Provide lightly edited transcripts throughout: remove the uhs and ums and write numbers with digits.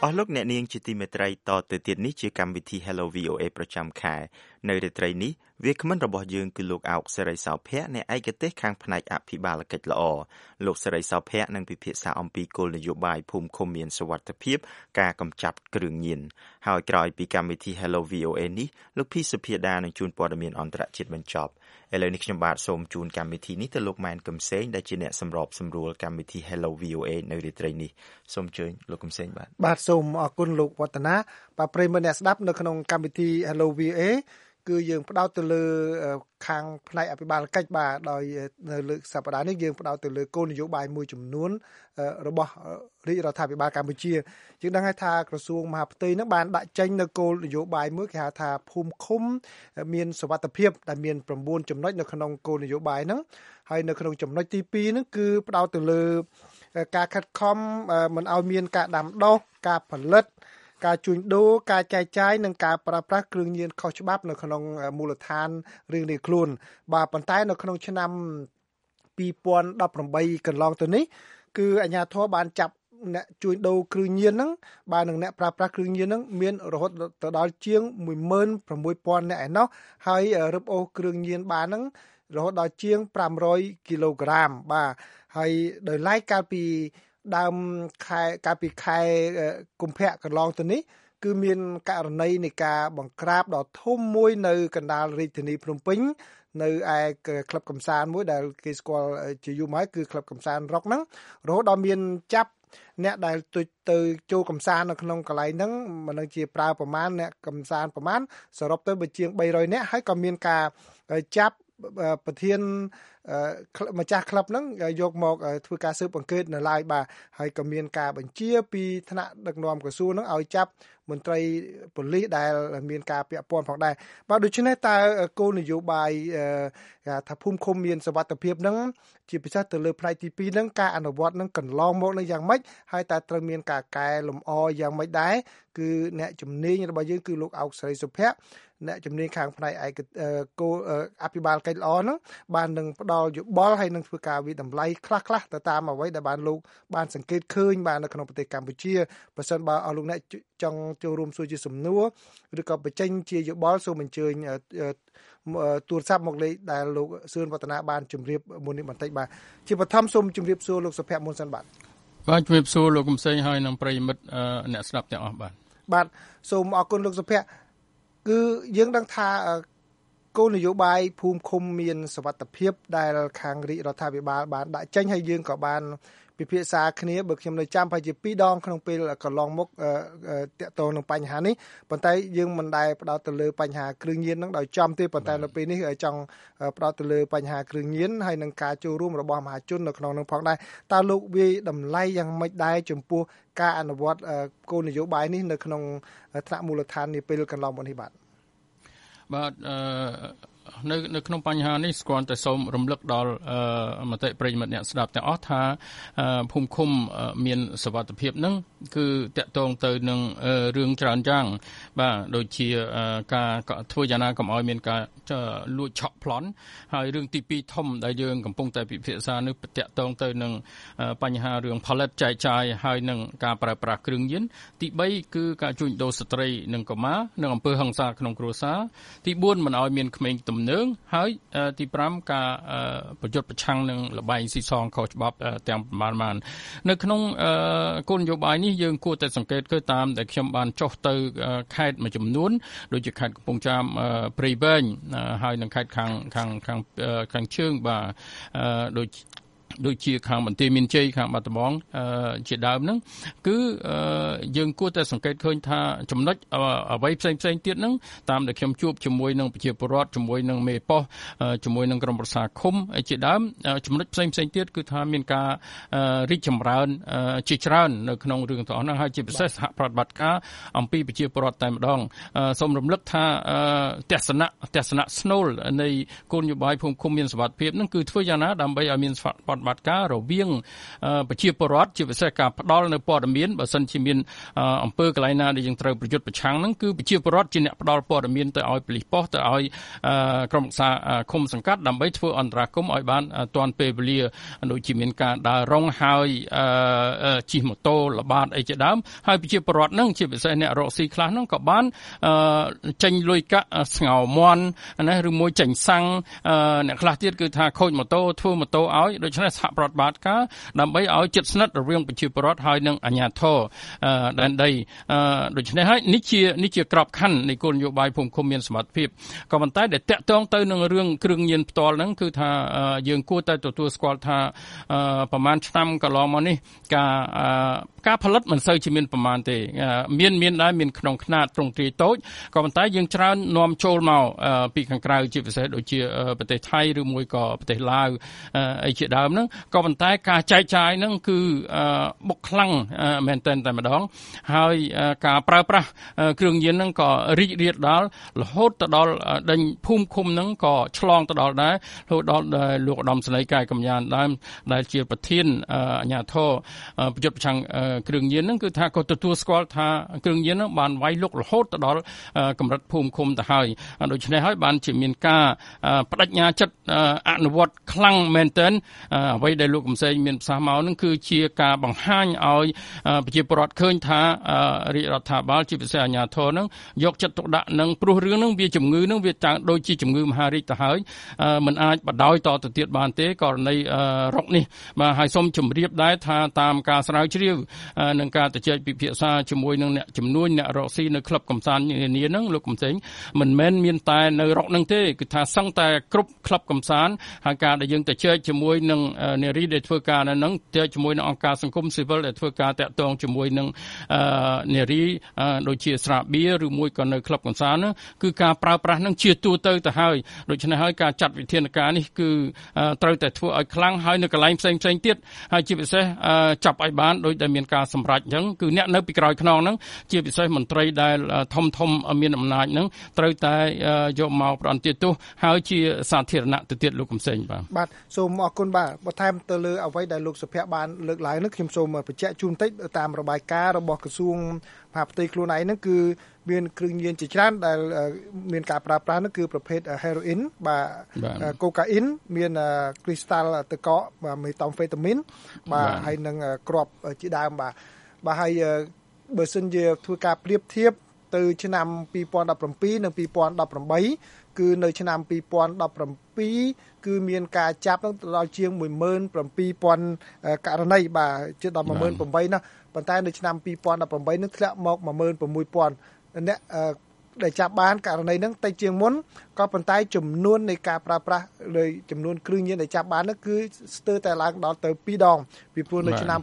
អស់លោកអ្នកនាងជាទីមេត្រីតទៅទៀតនេះជាកម្មវិធី Hello VOA ប្រចាំខែនៅរាត្រីនេះវាគ្មិនរបស់យើងគឺលោកអោកសេរីសោភ័ក្រអ្នកឯកទេសខាងផ្នែកអភិបាលកិច្ចល្អលោកសេរីសោភ័ក្រនឹងពិភាក្សាអំពីគោលនយោបាយភូមិឃុំមានសុវត្ថិភាពការកម្ចាត់គ្រឿងញៀនហើយក្រោយពីកម្មវិធី Hello VOA នេះលោកភីសុភាដានឹងជួនព័ត៌មានអន្តរជាតិបញ្ចប់ឥឡូវនេះខ្ញុំបាទសូមជូនកម្មវិធីនេះទៅលោកម៉ែនកឹមសេងដែលជាអ្នកសម្របសម្រួលកម្មវិធី Hello VOA នៅរាត្រីនេះសូមអញ្ជើញលោកកឹមសេងបាទសូមអរគុណលោកវឌ្ឍនាបាទប្រិយមិត្តអ្នកស្ដាប់នៅក្នុងកម្មវិធី Hello VOA គឺយើងផ្ដោតទៅលើខាងផ្នែកអភិបាលកិច្ចបាទដោយនៅលើសប្តាហ៍នេះយើងផ្ដោតទៅលើគោលនយោបាយមួយចំនួនរបស់រាជរដ្ឋាភិបាលកម្ពុជាយើងដឹងហើយថាក្រសួងមហាផ្ទៃនឹងបានដាក់ចេញនៅគោលនយោបាយមួយគេហៅថាភូមិឃុំមានសុវត្ថិភាពដែលមាន9ចំណុចនៅក្នុងគោលនយោបាយហ្នឹងហើយនៅក្នុងចំណុចទី2ហ្នឹងគឺផ្ដោតទៅលើការខិតខំមិនឲ្យមានការដាំដុះការផលិតការជួញដូរការចែកចាយនិងការប្រើប្រាស់គ្រឿងញៀនខុសច្បាប់នៅក្នុងមូលដ្ឋានរៀងៗខ្លួនបាទប៉ុន្តែនៅក្នុងឆ្នាំ2018កន្លងទៅនេះគឺអាជ្ញាធរបានចាប់អ្នកជួញដូរគ្រឿងញៀនហ្នឹងបាទនិងអ្នកប្រើប្រាស់គ្រឿងញៀនហ្នឹងមានរហូតទៅដល់ជាង 16,000 អ្នកឯណោះហើយរឹបអូសគ្រឿងញៀនបានហ្នឹងរហូតដល់ជាង500គីឡូក្រាមបាទហើយដោយឡែកកាលពីដើមខែកុម្ភៈកន្លងទៅនេះគឺមានករណីនៃការបង្ក្រាបដ៏ធំមួយនៅកណ្ដាលរាជធានីភ្នំពេញនៅឯក្លឹបកំសាន្តមួយដែលគេស្គាល់ជាយូរមកគឺក្លឹបកំសាន្តរ៉ុកហ្នឹងរហូតដល់មានចាប់អ្នកដែលទៅចូលកំសាន្តនៅក្នុងកន្លែងហ្នឹងមិនដឹងជាប្រើប្រមាណអ្នកកំសាន្តប្រមាណសរុបទៅបើជាង300នាក់ហើយក៏មានការចាប់ប្រធានម្ចាស់ក្លឹបហ្នឹងយកមកធ្វើការស៊ើបអង្កេតនៅឡើយបាទហើយក៏មានការបញ្ជាពីថ្នាក់ដឹកនាំក្រសួងហ្នឹងឲ្យចាប់មន្ត្រីប៉ូលីសដែលមានការពាក់ព័ន្ធផងដែរបាទដូច្នេះតើគោលនយោបាយថាភូមិឃុំមានសុវត្ថិភាពហ្នឹងជាពិសេសទៅលើផ្នែកទី2ហ្នឹងការអនុវត្តហ្នឹងកន្លងមកនឹងយ៉ាងម៉េចហើយតើត្រូវមានការកែលម្អយ៉ាងម៉េចដែរគឺអ្នកជំនាញរបស់យើងគឺលោកអោកសេរីសុភ័ក្រអ្នកជំនាញខាងផ្នែកអភិបាលកិច្ចល្អហ្នឹងបាននឹងផ្ដល់យោបល់ហើយនឹងធ្វើការវិតម្លៃខ្លះទៅតាមអ្វីដែលបានលោកបានសង្កេតឃើញបាទនៅក្នុងប្រទេសកម្ពុជាបើសិនបើអស់លោកអ្នកចង់ចូលរួមសួរជាសំណួរឬក៏បញ្ចេញជាយោបល់សូមអញ្ជើញទូរស័ព្ទមកលេខដែលលោកសឿនវឌ្ឍនាបានជម្រាបមុននេះបន្តិចបាទជាបឋមសូមជម្រាបសួរលោកសុភ័ក្រមុនសិនបាទជម្រាបសួរលោកកំសែងហើយនិងប្រិយមិត្តអ្នកស្ដាប់ទាំងអស់បាទសូមអរគុណលោកសុភ័ក្រគឺយើងដឹងថាគោលនយោបាយភូមិឃុំមានសុវត្ថិភាពដែលខាងរាជរដ្ឋាភិបាលបានដាក់ចេញហើយយើងក៏បានពិភាក្សាគ្នាបើខ្ញុំនៅចាំប្រហែលជា2ដងក្នុងពេលកន្លងមកតាក់ទងនឹងបញ្ហានេះប៉ុន្តែយើងមិនដែលផ្ដោតទៅលើបញ្ហាគ្រឿងញៀននឹងដោយចំទេប៉ុន្តែនៅពេលនេះចង់ផ្ដោតទៅលើបញ្ហាគ្រឿងញៀនហើយនឹងការចូលរួមរបស់មហាជននៅក្នុងនឹងផងដែរតើលោកវាយតម្លៃយ៉ាងម៉េចដែរចំពោះការអនុវត្តគោលនយោបាយនេះនៅក្នុងថ្នាក់មូលដ្ឋាននាពេលកន្លងមកនេះបាទនៅក្នុងបញ្ហានេះស្គាល់តែសូមរំលឹកដល់មតិប្រិយមិត្តអ្នកស្ដាប់ទាំងអស់ថាភូមិឃុំមានសុវត្ថិភាពនឹងគឺតាក់ទងទៅនឹងរឿងច្រើនយ៉ាងបាទដូចជាការធ្វើយ៉ាងណាកុំឲ្យមានការលួចឆក់ប្លន់ហើយរឿងទី2ធំដែលយើងកំពុងតែពិភាក្សានេះតាក់ទងទៅនឹងបញ្ហារឿងផលិតចែកចាយហើយនឹងការប្រើប្រាស់គ្រឿងញៀនទី3គឺការជួញដូរស្ត្រីនិងកុមារនិងអំពើហិង្សាក្នុងគ្រួសារទី4មិនឲ្យមានក្មេងទំនើងហើយទី5ការប្រយុទ្ធប្រឆាំងនឹងលបែងស៊ីសងខុសច្បាប់ទាំងប្រមាណនៅក្នុងគោលនយោបាយនេះយើងគួរតែសង្កេតគឺតាមដែលខ្ញុំបានចុះទៅខេត្តមួយចំនួនដូចជាខេត្តកំពង់ចាមព្រៃវែងហើយនិងខេត្តខាងជើងបាទដូចជាខាងបន្ទាយមានជ័យខាងបាត់ដំបងជាដើមហ្នឹងគឺយើងគួរតែសង្កេតឃើញថាចំណុចអ្វីផ្សេងទៀតហ្នឹងតាមដែលខ្ញុំជួបជាមួយនឹងប្រជាពលរដ្ឋជាមួយនឹងមេប៉ុស្តិ៍ជាមួយនឹងក្រុមប្រឹក្សាឃុំជាដើមចំណុចផ្សេងទៀតគឺថាមានការរីកចម្រើនជាច្រើននៅក្នុងរឿងទាំងអស់ហ្នឹងហើយជាពិសេសសហប្រតិបត្តិការអំពីប្រជាពលរដ្ឋតែម្ដងសូមរំលឹកថាទស្សនៈស្នូលនៃគោលនយោបាយភូមិឃុំមានសុវត្ថិភាពហ្នឹងគឺធ្វើយ៉ាងណាដើម្បីឲ្យមានបាត់ការរវាងប្រជាពលរដ្ឋជាពិសេសការផ្ដល់នៅព័ត៌មានបើសិនជាមានអង្គើកន្លែងណាដែលយើងត្រូវប្រយុទ្ធប្រឆាំងហ្នឹងគឺប្រជាពលរដ្ឋជាអ្នកផ្ដល់ព័ត៌មានទៅឲ្យប៉ូលីសប៉ុស្តិ៍ទៅឲ្យក្រុមសារឃុំសង្កាត់ដើម្បីធ្វើអន្តរាគមន៍ឲ្យបានទាន់ពេលវេលាដូចជាមានការដើររងហើយជិះម៉ូតូល្បាតអីជាដើមហើយប្រជាពលរដ្ឋហ្នឹងជាពិសេសអ្នករកស៊ីខ្លះហ្នឹងក៏បានចេញលុយកាក់ស្ងោមន់ណាឬមួយចេញសាំងអ្នកខ្លះទៀតគឺថាខូចម៉ូតូធ្វើម៉ូតូឲ្យដូច្នេះសហប្រតិបត្តិការដើម្បីឲ្យជិតស្និទ្ធរវាងប្រជាពលរដ្ឋហើយនិងអាជ្ញាធរដែនដីដូច្នេះហើយនេះជាក្របខ័ណ្ឌនៃគោលនយោបាយភូមិឃុំមានសមត្ថភាពក៏ប៉ុន្តែដែលតាក់ទងទៅនឹងរឿងគ្រឿងញៀនផ្ទាល់ហ្នឹងគឺថាយើងគួរតែទទួលស្គាល់ថាប្រហែលឆ្នាំកន្លងមកនេះការផលិតមិនសូវជាមានប្រមាណទេមានដែរមានក្នុងខ្នាតទ្រង់ទ្រាយតូចក៏ប៉ុន្តែយើងច្រើននាំចូលមកពីខាងក្រៅជាពិសេសដូចជាប្រទេសថៃឬមួយក៏ប្រទេសឡាវអីជាដើមហ្នឹងក៏ប៉ុន្តែការចែកចាយហ្នឹងគឺបុកខ្លាំងមែនទែនតែម្ដងហើយការប្រើប្រាស់គ្រឿងញៀនហ្នឹងក៏រីករាលដាលរហូតទៅដល់ដេញភូមិឃុំហ្នឹងក៏ឆ្លងទៅដល់ដែររហូតដល់លោកឧត្តមសេនីយ៍កាយកម្ញានដែលជាប្រធានអាជ្ញាធរប្រយុទ្ធប្រឆាំងគ្រឿងញៀនហ្នឹងគឺថាក៏ទទួលស្គាល់ថាគ្រឿងញៀនហ្នឹងបានវាយលុករហូតទៅដល់កម្រិតភូមិឃុំទៅហើយដូច្នេះហើយបានជាមានការបដិញ្ញាចិត្តអនុវត្តខ្លាំងមែនទែនអ្វីដែលលោកកំសែងមានប្រសាសន៍មកហ្នឹងគឺជាការបង្ហាញឲ្យប្រជាពលរដ្ឋឃើញថារាជរដ្ឋាភិបាលជាពិសេសអាជ្ញាធរហ្នឹងយកចិត្តទុកដាក់នឹងព្រោះរឿងហ្នឹងវាជំងឺហ្នឹងវាចាំងដូចជាជំងឺមហារីកទៅហើយมันអាចបដ ாய் តទៅទៀតបានទេករណីរកនេះបាទហើយសូមជម្រាបដែរថាតាមការស្រាវជ្រាវនឹងការជជែកពិភាក្សាជាមួយនឹងអ្នកជំនួញអ្នករកស៊ីនៅក្លឹបកំសាន្តនានាហ្នឹងលោកកំសែងមិនមែនមានតែនៅរកហ្នឹងទេគឺថាសឹងតែគ្រប់ក្លឹបកំសាន្តហើយការដែលយើងទៅជែកជាមួយនឹងនារីដែលធ្វើការនៅហ្នឹងជែកជាមួយនឹងអង្គការសង្គមស៊ីវិលដែលធ្វើការតាក់ទងជាមួយនឹងនារីដូចជាស្រាបៀរឬមួយក៏នៅក្លឹបកំសាន្តហ្នឹងគឺការប្រើប្រាស់ហ្នឹងជាទូទៅទៅហើយដូច្នេះហើយការចាត់វិធានការនេះគឺត្រូវតែធ្វើឲ្យខ្លាំងហើយនៅកន្លែងផ្សេងទៀតហើយជាពិសេសចាប់ឲ្យបានដោយដែលមានការសម្រេចអញ្ចឹងគឺអ្នកនៅពីក្រោយខ្នងហ្នឹងជាពិសេសមន្ត្រីដែលធំមានអំណាចហ្នឹងត្រូវតែយកមកប្រន្ទាទោសហើយជាសាធារណៈទៅទៀតលោកកំសែងបាទសូមអរគុណបាទបន្ថែមទៅលើអ្វីដែលលោកសុភ័ក្របានលើកឡើងនេះខ្ញុំសូមបញ្ជាក់ជូនបន្តិចតាមរបាយការណ៍របស់ក្រសួងមហាផ្ទៃខ្លួនឯងហ្នឹងគឺមានគ្រឿងញៀនជាច្រើនដែលមានការប្រើប្រាស់នោះគឺប្រភេទ heroin បាទកូកាអ៊ីនមាន crystal ទឹកកកមេតាំហ្វេតាមីនបាទហើយនឹងគ្រាប់ជាដើមបាទហើយបើសិនជាធ្វើការប្រៀបធៀបទៅឆ្នាំ2017និង2018គឺនៅឆ្នាំ2017គឺមានការចាប់ដល់ជាង 17,000 ករណីបាទជិតដល់ 18,000 ណាប៉ុន្តែនៅឆ្នាំ2018នឹងធ្លាក់មក 16,000 អ្នកដែលចាប់បានករណីហ្នឹងតិចជាងមុនក៏ប៉ុន្តែចំនួននៃការប្រើប្រាស់លើចំនួនគ្រឿងញៀនដែលចាប់បាននោះគឺស្ទើរតែឡើងដល់ទៅ2ដងពីព្រោះនៅឆ្នាំ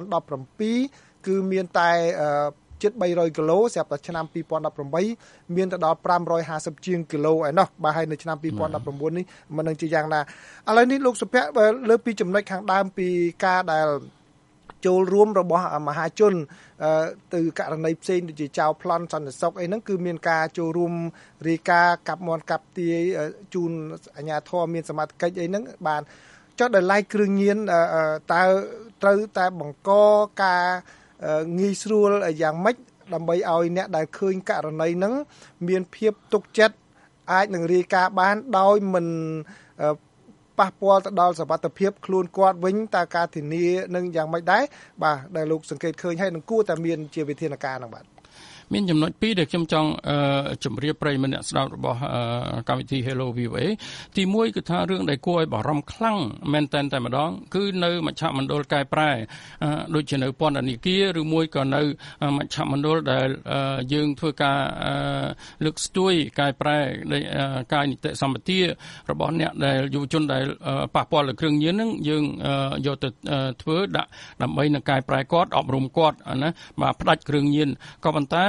2017គឺមានតែជិត300គីឡូស្រាប់តែឆ្នាំ2018មានទៅដល់550ជាងគីឡូឯណោះបាទហើយនៅឆ្នាំ2019នេះមិនដឹងជាយ៉ាងណាឥឡូវនេះលោកសុភ័ក្រលើពីចំណុចខាងដើមពីការដែលចូលរួមរបស់មហាជនទៅករណីផ្សេងដូចជាចៅប្លន់សន្តិសុខអីហ្នឹងគឺមានការចូលរួមរាយការណ៍កាប់មន់កាប់ទាយជូនអាជ្ញាធរមានសមត្ថកិច្ចអីហ្នឹងបានចុះដល់ឡែកគ្រឿងញៀនតើត្រូវតែបង្កការងាយស្រួលយ៉ាងម៉េចដើម្បីឲ្យអ្នកដែលឃើញករណីហ្នឹងមានភាពទុកចិត្តអាចនឹងរាយការណ៍បានដោយមិនប៉ះពាល់ទៅដល់សុវត្ថិភាពខ្លួនគាត់វិញតើការធានានឹងយ៉ាងម៉េចដែរបាទដែលលោកសង្កេតឃើញហើយនឹងគួរតែមានជាវិធានការហ្នឹងបាទមានចំណុចពីរដែលខ្ញុំចង់ជម្រាបប្រិយមិត្តអ្នកស្ដាប់របស់កម្មវិធី Hello VOA ទី1គឺថារឿងដែលគួរឲ្យបារម្ភខ្លាំងមែនតែម្ដងគឺនៅមជ្ឈមណ្ឌលកែប្រែដូចជានៅពន្ធនាគារឬមួយក៏នៅមជ្ឈមណ្ឌលដែលយើងធ្វើការលើកស្ទួយកែប្រែកាយនីតិសម្បទារបស់អ្នកដែលយុវជនដែលប៉ះពាល់លើគ្រឿងញៀនហ្នឹងយើងយកទៅធ្វើដាក់ដើម្បីនឹងកែប្រែគាត់អប់រំគាត់ណាបាទផ្ដាច់គ្រឿងញៀនក៏ប៉ុន្តែ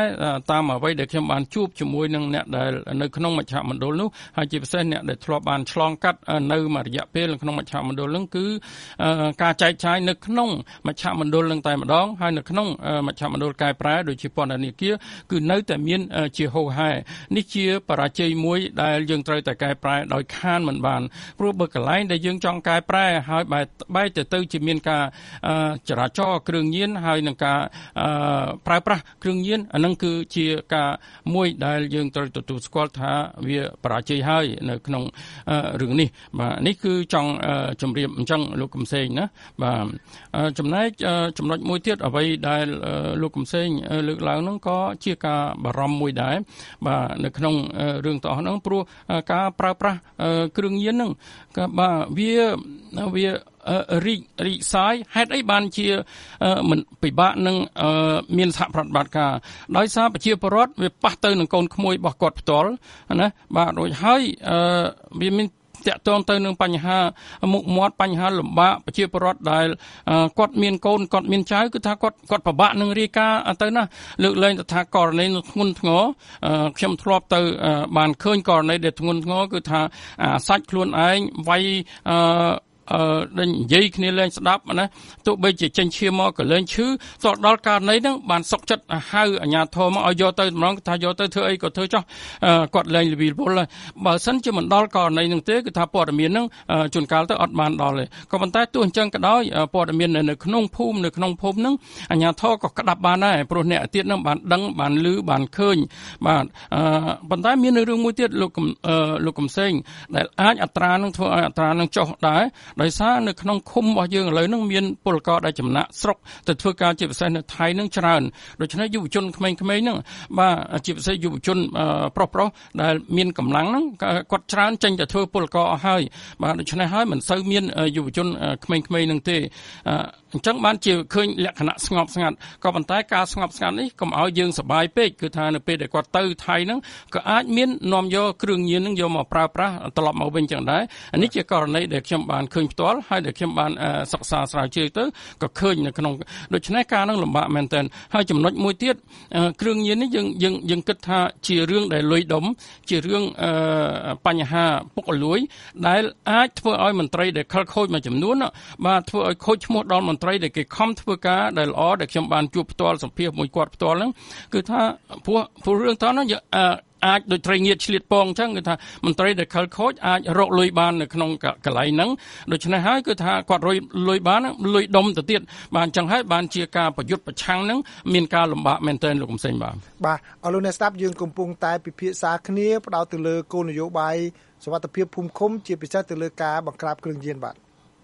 តាមអ្វីដែលខ្ញុំបានជួបជាមួយនឹងអ្នកដែលនៅក្នុងមជ្ឈមណ្ឌលនោះហើយជាពិសេសអ្នកដែលធ្លាប់បានឆ្លងកាត់នៅមួយរយៈពេលក្នុងមជ្ឈមណ្ឌលនោះគឺការចែកចាយនៅក្នុងមជ្ឈមណ្ឌលនឹងតែម្ដងហើយនៅក្នុងមជ្ឈមណ្ឌលកែប្រែដូចជាពន្ធនាគារគឺនៅតែមានជាហូរហែនេះជាបរាជ័យមួយដែលយើងត្រូវតែកែប្រែដោយខានមិនបានព្រោះបើកន្លែងដែលយើងចង់កែប្រែហើយបែរទៅជាមានការចរាចរណ៍គ្រឿងញៀនហើយនឹងការប្រើប្រាស់គ្រឿងញៀនអានឹងគឺជាការមួយដែលយើងត្រូវទទួលស្គាល់ថាវាបរាជ័យហើយនៅក្នុងរឿងនេះបាទនេះគឺចង់ជម្រាបអញ្ចឹងលោកកំសែងណាបាទចំណែកចំណុចមួយទៀតអ្វីដែលលោកកំសែងលើកឡើងហ្នឹងក៏ជាការបារម្ភមួយដែរបាទនៅក្នុងរឿងទាំងអស់ហ្នឹងព្រោះការប្រើប្រាស់គ្រឿងញៀនហ្នឹងក៏បាទវារីកសាយហេតុអីបានជាមិនពិបាកនឹងមានសហប្រតិបត្តិការដោយសារប្រជាពលរដ្ឋវាប៉ះទៅនឹងកូនក្មួយរបស់គាត់ផ្ទាល់ណាបាទរួចហើយវាមានតាក់ទងទៅនឹងបញ្ហាមុខមាត់បញ្ហាលំបាកប្រជាពលរដ្ឋដែលគាត់មានកូនគាត់មានចៅគឺថាគាត់ពិបាកនឹងរាយការណ៍ទៅណាលើកលែងទៅថាករណីធ្ងន់ធ្ងរខ្ញុំធ្លាប់ទៅបានឃើញករណីដែលធ្ងន់ធ្ងរគឺថាសាច់ខ្លួនឯងវាយដែលនិយាយគ្នាលែងស្ដាប់ណាទោះបីជាចេញឈាមមកក៏លែងឈឺទៅដល់ករណីហ្នឹងបានសុកចិត្តហៅអាជ្ញាធរមកឲ្យយកទៅម្ដងថាយកទៅធ្វើអីក៏ធ្វើចោះគាត់លែងលវិលវល់បើសិនជាមិនដល់ករណីហ្នឹងទេគឺថាព័ត៌មានហ្នឹងជួនកាលទៅអត់បានដល់ទេក៏ប៉ុន្តែទោះអញ្ចឹងក៏ដោយព័ត៌មាននៅក្នុងភូមិហ្នឹងអាជ្ញាធរក៏ក្តាប់បានដែរព្រោះអ្នកទៀតហ្នឹងបានដឹងបានឮបានឃើញបាទប៉ុន្តែមានរឿងមួយទៀតលោកកំសែងដែលអាចអត្រានឹងធ្វើឲ្យអត្រានឹងចុះដែរដោយសារនៅក្នុងឃុំរបស់យើងឥឡូវហ្នឹងមានពលករដែលចំណាក់ស្រុកទៅធ្វើការជាពិសេសនៅថៃហ្នឹងច្រើនដូច្នេះយុវជនក្មេងៗហ្នឹងបាទជាពិសេសយុវជនប្រុសដែលមានកម្លាំងហ្នឹងគាត់ច្រើនចេញទៅធ្វើពលករអស់ហើយបាទដូច្នេះហើយមិនសូវមានយុវជនក្មេងៗហ្នឹងទេអញ្ចឹងបានជាឃើញលក្ខណៈស្ងប់ស្ងាត់ក៏ប៉ុន្តែការស្ងប់ស្ងាត់នេះកុំឲ្យយើងសប្បាយពេកគឺថានៅពេលដែលគាត់ទៅថៃហ្នឹងក៏អាចមាននាំយកគ្រឿងញៀនហ្នឹងយកមកប្រើប្រាស់ត្រឡប់មកវិញចឹងដែរនេះជាករណីដែលខ្ញុំបានឃើញផ្ទាល់ហើយដែលខ្ញុំបានសិក្សាស្រាវជ្រាវទៅក៏ឃើញនៅក្នុងដូច្នេះការនឹងលំបាកមែនទែនហើយចំណុចមួយទៀតគ្រឿងញៀននេះយើងគិតថាជារឿងដែលលុយដុំជារឿងបញ្ហាពុករលួយដែលអាចធ្វើឲ្យមន្ត្រីដែលខិលខូចមួយចំនួនបាទធ្វើឲ្យខូចឈ្មោះដល់មន្ត្រីដែលគេខំធ្វើការដែលល្អដែលខ្ញុំបានជួបផ្ទាល់សម្ភាសមួយគាត់ផ្ទាល់ហ្នឹងគឺថាព្រោះរឿងតោះហ្នឹងអាចដូចត្រីងៀតឆ្លៀតពងអញ្ចឹងគឺថាមន្ត្រីដែលខិលខូចអាចរកលុយបាននៅក្នុងកន្លែងហ្នឹងដូច្នេះហើយគឺថាគាត់រកលុយបានលុយដុំទៅទៀតបាទអញ្ចឹងហើយបានជាការប្រយុទ្ធប្រឆាំងហ្នឹងមានការលំបាកមែនទែនលោកកំសែងបាទអរលោកអ្នកស្ដាប់យើងកំពុងតែពិភាក្សាគ្នាផ្ដោតទៅលើគោលនយោបាយសុវត្ថិភាពភូមិឃុំជាពិសេសទៅលើការបង្ក្រាបគ្រឿងញៀនបាទ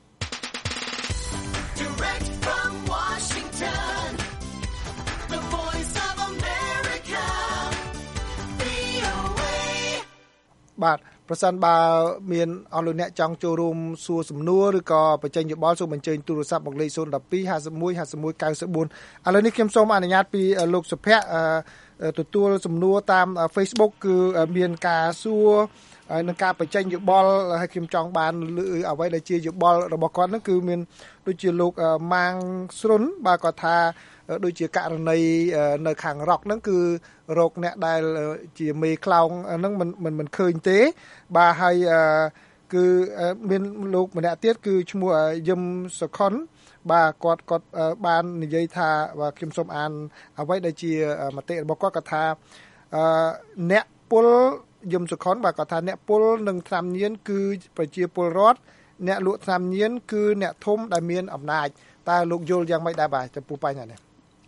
បាទប្រសិនបើមានអស់លោកអ្នកចង់ចូលរួមសួរសំណួរឬក៏បញ្ចេញយោបល់សូមអញ្ជើញទូរស័ព្ទមកលេខ012 51 51 94ឥឡូវនេះខ្ញុំសូមអនុញ្ញាតពីលោកសុភ័ក្រទទួលសំណួរតាម Facebook គឺមានការសួរនឹងការបញ្ចេញយោបល់ហើយខ្ញុំចង់បានអ្វីដែលជាយោបល់របស់គាត់ហ្នឹងគឺមានដូចជាលោកម៉ាងស្រុនបាទគាត់ថាដូចជាករណីនៅខាងរ៉ុកហ្នឹងគឺរោគអ្នកដែលជាមេខ្លោងហ្នឹងមិនឃើញទេបាទហើយគឺមានលោកម្នាក់ទៀតគឺឈ្មោះយឹមសុខុនបាទគាត់បាននិយាយថាបាទខ្ញុំសូមអានអ្វីដែលជាមតិរបស់គាត់ថាអ្នកពលយឹមសុខុនបាទគាត់ថាអ្នកពលនឹងថ្នាំញៀនគឺប្រជាពលរដ្ឋអ្នកលក់ថ្នាំញៀនគឺអ្នកធំដែលមានអំណាចតើលោកយល់យ៉ាងម៉េចដែរបាទចំពោះបញ្ហានេះ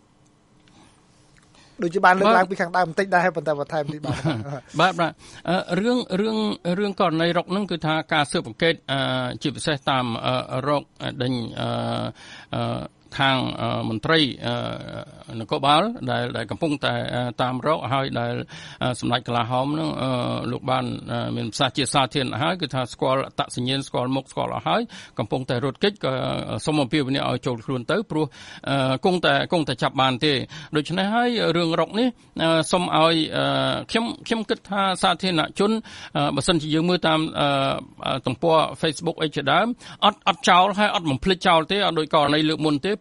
ដូចជាបានលើកឡើងពីខាងដើមបន្តិចដែរប៉ុន្តែបន្ថែមនេះបាទរឿងករណីរ៉ុកហ្នឹងគឺថាការស៊ើបអង្កេតជាពិសេសតាមរ៉ុកដេញខាងមន្ត្រីនគរបាលដែលកំពុងតែតាមរកហើយដែលសម្ដេចកលាហោមនឹងលោកបានមានប្រសាសន៍ជាសាធារណៈហើយគឺថាស្គាល់អត្តសញ្ញាណស្គាល់មុខស្គាល់អស់ហើយកំពុងតែរត់គេចក៏សូមអំពាវនាវឲ្យចូលខ្លួនទៅព្រោះគង់តែចាប់បានទេដូច្នេះហើយរឿងរកនេះសូមឲ្យខ្ញុំគិតថាសាធារណជនបើសិនជាយើងមើលតាមទំព័រ Facebook អីជាដើមអត់ចោលហើយអត់បំភ្លេចចោលទេអត់ដូចករណីលើកមុនទេ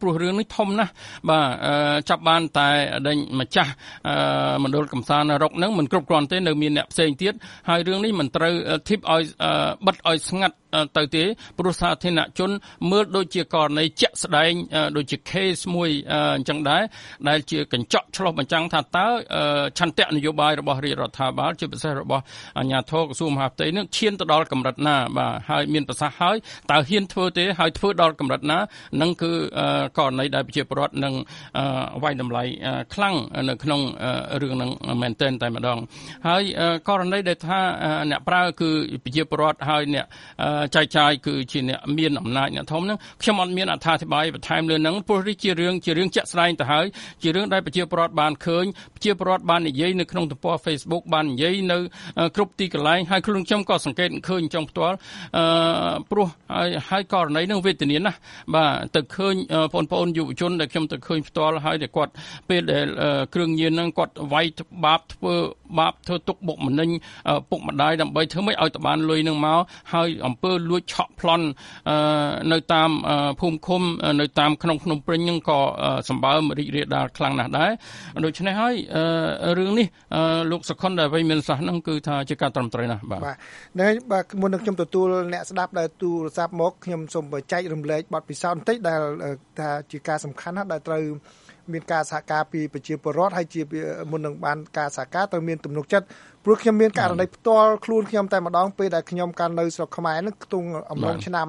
ព្រោះរឿងនេះធំណាស់បាទចាប់បានតែដេញម្ចាស់មណ្ឌលកំសាន្តរកហ្នឹងមិនគ្រប់គ្រាន់ទេនៅមានអ្នកផ្សេងទៀតហើយរឿងនេះមិនត្រូវធីបឲ្យបិទឲ្យស្ងាត់ទៅទេព្រោះសាធារណជនមើលដូចជាករណីជាក់ស្ដែងដូចជា case មួយអញ្ចឹងដែរដែលជាកញ្ចក់ឆ្លុះបញ្ចាំងថាតើឆន្ទៈនយោបាយរបស់រាជរដ្ឋាភិបាលជាពិសេសរបស់អាជ្ញាធរក្រសួងមហាផ្ទៃនឹងឈានទៅដល់កម្រិតណាបាទហើយមានប្រសាសន៍ហើយតើហ៊ានធ្វើទេហើយធ្វើដល់កម្រិតណានឹងគឺករណីដែលប្រជាពលរដ្ឋនឹងវាយតម្លៃខ្លាំងនៅក្នុងរឿងហ្នឹងមែនទែនតែម្ដងហើយករណីដែលថាអ្នកប្រើគឺប្រជាពលរដ្ឋហើយអ្នកចែកចាយគឺជាអ្នកមានអំណាចអ្នកធំហ្នឹងខ្ញុំអត់មានអត្ថាធិប្បាយបន្ថែមលើហ្នឹងព្រោះនេះជារឿងជាក់ស្ដែងទៅហើយជារឿងដែលប្រជាពលរដ្ឋបានឃើញប្រជាពលរដ្ឋបាននិយាយនៅក្នុងទំព័រ Facebook បាននិយាយនៅគ្រប់ទីកន្លែងហើយខ្លួនខ្ញុំក៏សង្កេតឃើញចង់ផ្ទាល់ព្រោះហើយករណីហ្នឹងវេទនាណាស់បាទទៅឃើញបងប្អូនយុវជនដែលខ្ញុំទៅឃើញផ្ទាល់ហើយដែលគាត់ពេលដែលគ្រឿងញៀនហ្នឹងគាត់វាយបាបធ្វើទុកបុកម្នេញពុកម្ដាយដើម្បីធ្វើម៉េចឲ្យតបានលុយនឹងមកហើយអំពើលួចឆក់ប្លន់នៅតាមភូមិឃុំនៅតាមក្នុងភ្នំពេញហ្នឹងក៏សម្បើមរីករាលដាលខ្លាំងណាស់ដែរដូច្នេះហើយរឿងនេះលោកសុខុនដែលវិញមានសាសហ្នឹងគឺថាជាការត្រឹមត្រូវណាស់បាទហ្នឹងបាទមុននឹងខ្ញុំទទួលអ្នកស្ដាប់ដែលទូរស័ព្ទមកខ្ញុំសូមបញ្ចែករំលែកបទពិសោធន៍បន្តិចដែលថាជាការសំខាន់ណាស់ដែលត្រូវមានការសហការពីប្រជាពលរដ្ឋហើយជាមុននឹងបានការសហការត្រូវមានទំនុកចិត្តព្រោះខ្ញុំមានករណីផ្ទាល់ខ្លួនខ្ញុំតែម្ដងពេលដែលខ្ញុំកាន់នៅស្រុកខ្មែរហ្នឹងខ្ទង់អំឡុងឆ្នាំ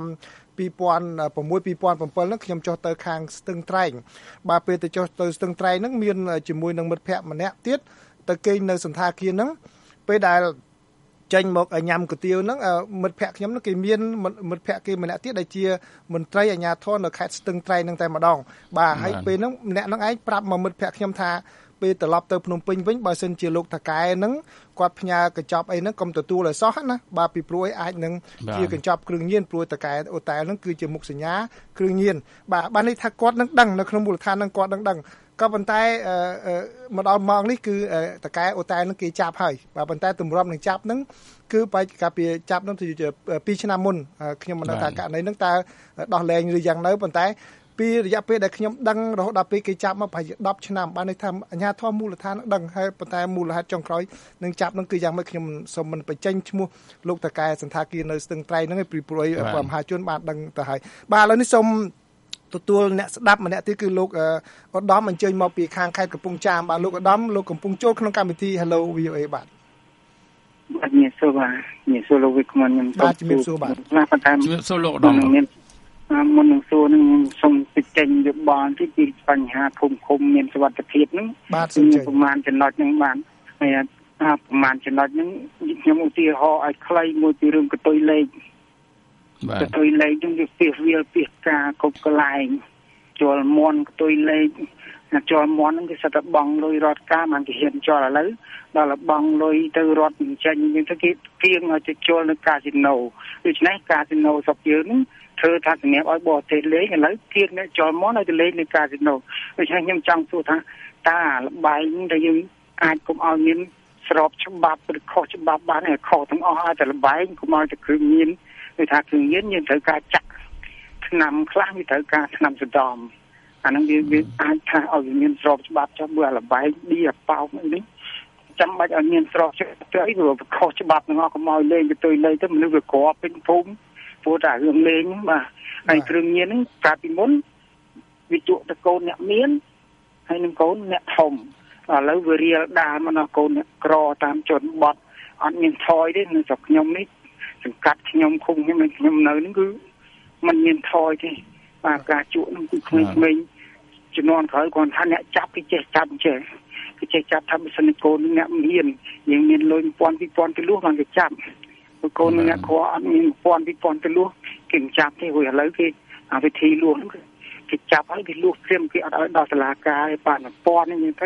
2006 2007ហ្នឹងខ្ញុំចុះទៅខាងស្ទឹងត្រែងបាទពេលទៅចុះទៅស្ទឹងត្រែងហ្នឹងមានជាមួយនឹងមិត្តភ័ក្តិម្នាក់ទៀតទៅគេងនៅសន្តាគារហ្នឹងពេលដែលចេញមកញ៉ាំគុយទាវហ្នឹងមិត្តភ័ក្តិខ្ញុំហ្នឹងគេមានមិត្តភ័ក្តិគេម្នាក់ទៀតដែលជាមន្ត្រីអាជ្ញាធរនៅខេត្តស្ទឹងត្រែងហ្នឹងតែម្ដងបាទហើយពេលហ្នឹងម្នាក់ហ្នឹងឯងប្រាប់មកមិត្តភ័ក្តិខ្ញុំថាពេលត្រឡប់ទៅភ្នំពេញវិញបើសិនជាលោកតាកែហ្នឹងគាត់ផ្ញើកញ្ចប់អីហ្នឹងកុំទទួលឲ្យសោះណាបាទពីព្រោះអាចនឹងជាកញ្ចប់គ្រឿងញៀនព្រោះតាកែអូតែលហ្នឹងគឺជាមុខសញ្ញាគ្រឿងញៀនបាទនេះថាគាត់នឹងដឹងនៅក្នុងមូលដ្ឋានហ្នឹងគាត់នឹងដឹងក៏ប៉ុន្តែមកដល់ម៉ោងនេះគឺតកែអូតែនឹងគេចាប់ហើយបាទប៉ុន្តែទម្រាំនឹងចាប់ហ្នឹងគឺបែរកាលពីចាប់ហ្នឹងជា2ឆ្នាំមុនខ្ញុំមិនដឹងថាករណីហ្នឹងតើដោះលែងឬយ៉ាងនៅប៉ុន្តែពីរយៈពេលដែលខ្ញុំដឹងរហូតដល់ពេលគេចាប់មកប្រហែលជា10ឆ្នាំបានន័យថាអាជ្ញាធរមូលដ្ឋានដឹងហើយប៉ុន្តែមូលហេតុចុងក្រោយនឹងចាប់ហ្នឹងគឺយ៉ាងម៉េចខ្ញុំសូមមិនបញ្ចេញឈ្មោះលោកតកែសន្តាគារនៅស្ទឹងត្រែងហ្នឹងឯងពីព្រោះមហាជនបានដឹងទៅហើយបាទឥឡូវនេះសូមទទួលអ្នកស្ដាប់ម្នាក់ទៀតគឺលោកឧត្តមអញ្ជើញមកពីខាងខេត្តកំពង់ចាមបាទលោកឧត្តមលោកកំពុងចូលក្នុងកម្មវិធី Hello VOA បាទញាតិសួរលោកវិក្កាមខ្ញុំបាទជំរាបសួរបាទណាប៉ុន្តែជំរាបសួរលោកឧត្តមមានមុននឹងសួរនឹងសូមបញ្ចេញយោបល់ពីបញ្ហាភូមិឃុំមានសុវត្ថិភាពហ្នឹងបាទសូមជឿប្រមាណចំណុចហ្នឹងបានហើយប្រមាណចំណុចហ្នឹងខ្ញុំឧទាហរណ៍ឲ្យខ្លីមួយពីរឿងកតុយលេខកតុយលេខហ្នឹងវាពីវាលពីការគ្រប់កន្លែងជលមន់កតុយលេខជលមន់ហ្នឹងគេសិតតែបងលុយរត់ការបានគេហ៊ានជលឥឡូវដល់បងលុយទៅរត់ចេញហ្នឹងទៅគេគៀងឲ្យទៅជលនៅកាស៊ីណូដូច្នេះកាស៊ីណូស្រុកយើងហ្នឹងធ្វើថាសម្រាប់ឲ្យបរទេសលេងឥឡូវគៀងអ្នកជលមន់ឲ្យទៅលេងនៅកាស៊ីណូដូច្នេះខ្ញុំចង់សួរថាតើលបែងដែលយើងអាចកុំឲ្យមានស្របច្បាប់ឬខុសច្បាប់បានខុសទាំងអស់ឲ្យតែលបែងកុំឲ្យតែគ្រឿងញៀនគឺថាគ្រឿងញៀនយើងត្រូវការចាក់ឆ្នាំខ្លះវាត្រូវការឆ្នាំសដំអាហ្នឹងវាអាចថាឲ្យវាមានស្របច្បាប់ចាំបើលបែងឌីអាប៉ោកនេះចាំបាច់ឲ្យមានស្របច្បាប់ទៅអីព្រោះខុសច្បាប់ទាំងអស់កុំឲ្យលេងទៅលេងទៅមនុស្សវាក្របពេញភូមិព្រោះតែរឿងលេងបាទហើយគ្រឿងញៀនហ្នឹងកាលពីមុនវាជក់ទៅកូនអ្នកមានហើយនឹងកូនអ្នកធំឥឡូវវារៀលដាលមកដល់កូនអ្នកក្រតាមជនបទអត់មានថយទេនៅស្រុកខ្ញុំនេះសង្កាត់ខ្ញុំឃុំខ្ញុំនៅហ្នឹងគឺมันមានថយទេបាទការជក់ហ្នឹងគឺក្មេងៗជំនាន់ក្រោយគាត់ថាអ្នកចាប់គេចេះចាប់ចេះគេចេះចាប់ថាបើសិនកូនអ្នកមានយើងមានលុយ 1000 2000ទៅលុះបានគេចាប់កូនអ្នកខអត់មាន 1000 2000ទៅលុះគេមិនចាប់ទេព្រោះឥឡូវគេអាវិធីលុះហ្នឹងគេចាប់ហើយគេលុះព្រាមគេអត់ឲ្យដល់សាលាការទេបាន 1000 ហ្នឹងទៅ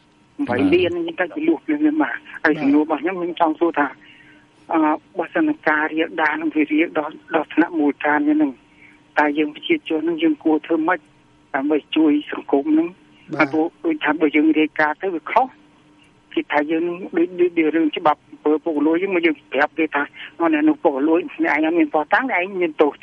8លានហ្នឹងទៅគេលុះព្រាមមកហើយចំនួនរបស់ខ្ញុំចង់សួរថាបើសិនការរៀបដាននឹងវារៀបដល់ថ្នាក់មូលដ្ឋានហ្នឹងតែយើងប្រជាជនហ្នឹងយើងគួរធ្វើម៉េចដើម្បីជួយសង្គមហ្នឹងព្រោះដូចថាបើយើងរាយការណ៍ទៅវាខុសគេថាយើងដូចរឿងច្បាប់ពុករលួយយើងមកយើងប្រាប់គេថាអ្នកនោះពុករលួយអ្នកឯងអត់មានបោះតាំងឯងមានទោសទៀត